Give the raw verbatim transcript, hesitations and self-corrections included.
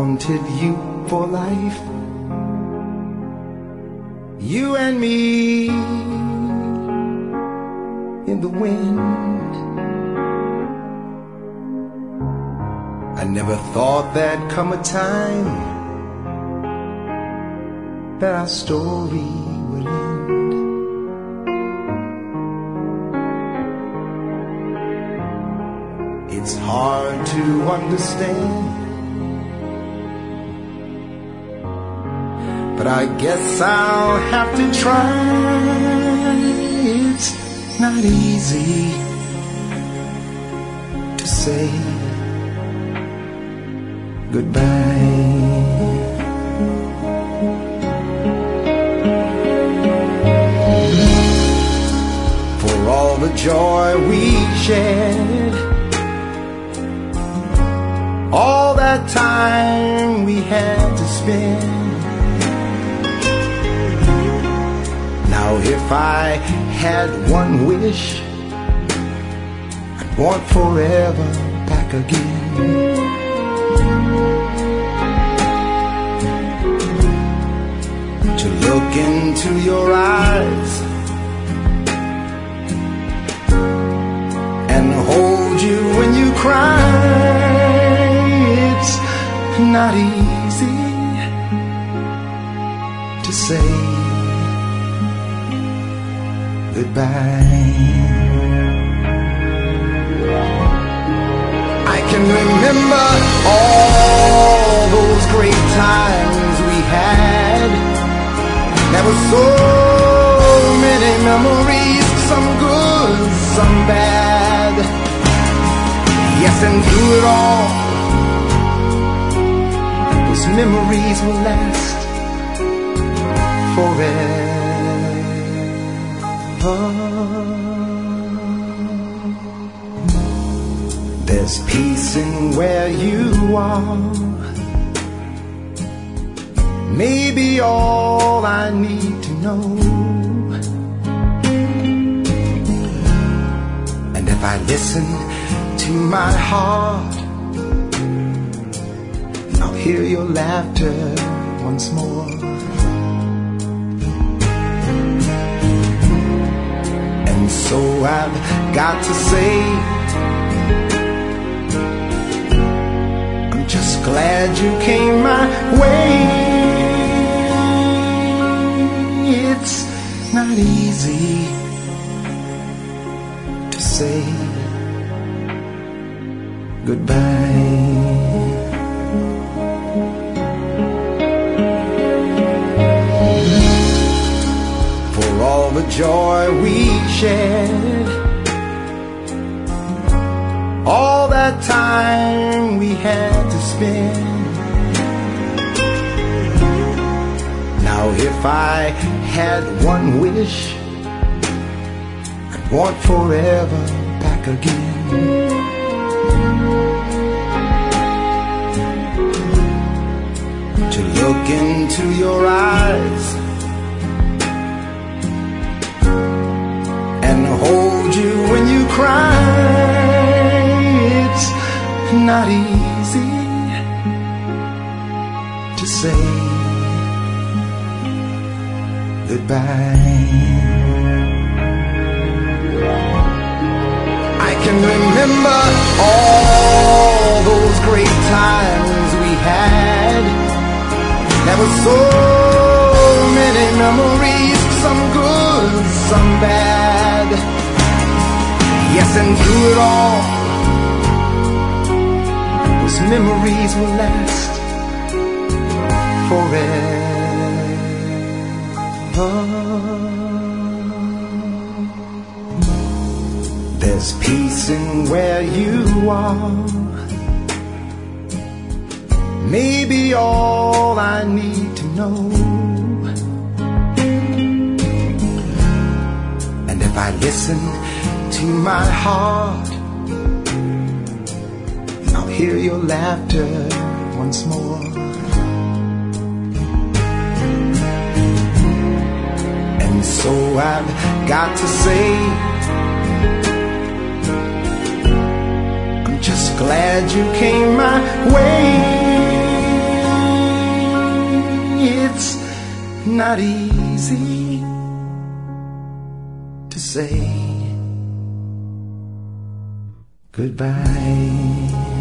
wanted you for life. You and me in the wind. I never thought there'd come a time that our story would end. It's hard to understand, but I guess I'll have to try. It's not easy to say goodbye. For all the joy we shared, all that time we had to spend. Now if I had one wish, I'd want forever back again. To look into your eyes and hold you when you cry. It's not easy to say goodbye. I can remember all those great times we had. There were so many memories, some good, some bad. Yes, and through it all, those memories will last forever. There's peace in where you are. Maybe all I need to know. And if I listen to my heart, I'll hear your laughter once more. And so I've got to say, I'm just glad you came my way. It's not easy to say goodbye. For all the joy we shared, all that time we had to spend. Now if I had one wish, I'd want forever back again. To look into your eyes and hold you when you cry. It's not easy to say goodbye. I can remember all those great times we had. There were so many memories, some good, some bad. Yes, and through it all, those memories will last forever. There's peace in where you are. Maybe all I need to know. And if I listen to my heart, I'll hear your laughter once more. And so I've got to say, I'm just glad you came my way. not easy to say goodbye.